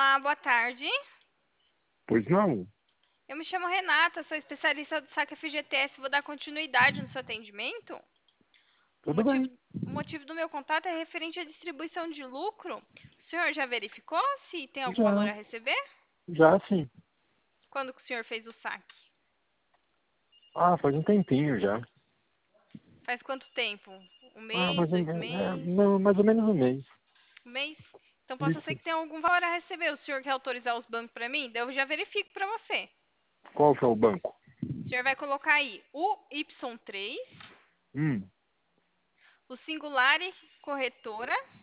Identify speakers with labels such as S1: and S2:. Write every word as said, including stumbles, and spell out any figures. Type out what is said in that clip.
S1: Olá, boa tarde.
S2: Pois não?
S1: Eu me chamo Renata, sou especialista do saque F G T S. Vou dar continuidade no seu atendimento. O
S2: Tudo
S1: motivo,
S2: bem.
S1: o motivo do meu contato é referente à distribuição de lucro. O senhor já verificou se tem algum valor
S2: Já,
S1: a receber?
S2: já sim.
S1: Quando que o senhor fez o saque?
S2: Ah, faz um tempinho já.
S1: Faz quanto tempo? Um
S2: Ah,
S1: mês,
S2: mais ou
S1: dois
S2: menos, é,
S1: meses,
S2: não, mais ou menos um mês.
S1: um mês? Então possa ser
S2: Isso.
S1: que tenha algum valor a receber. O senhor quer autorizar os bancos para mim? Daí eu já verifico para você.
S2: Qual que é o banco?
S1: O senhor vai colocar aí o Y três,
S2: Hum,
S1: o Singulare Corretora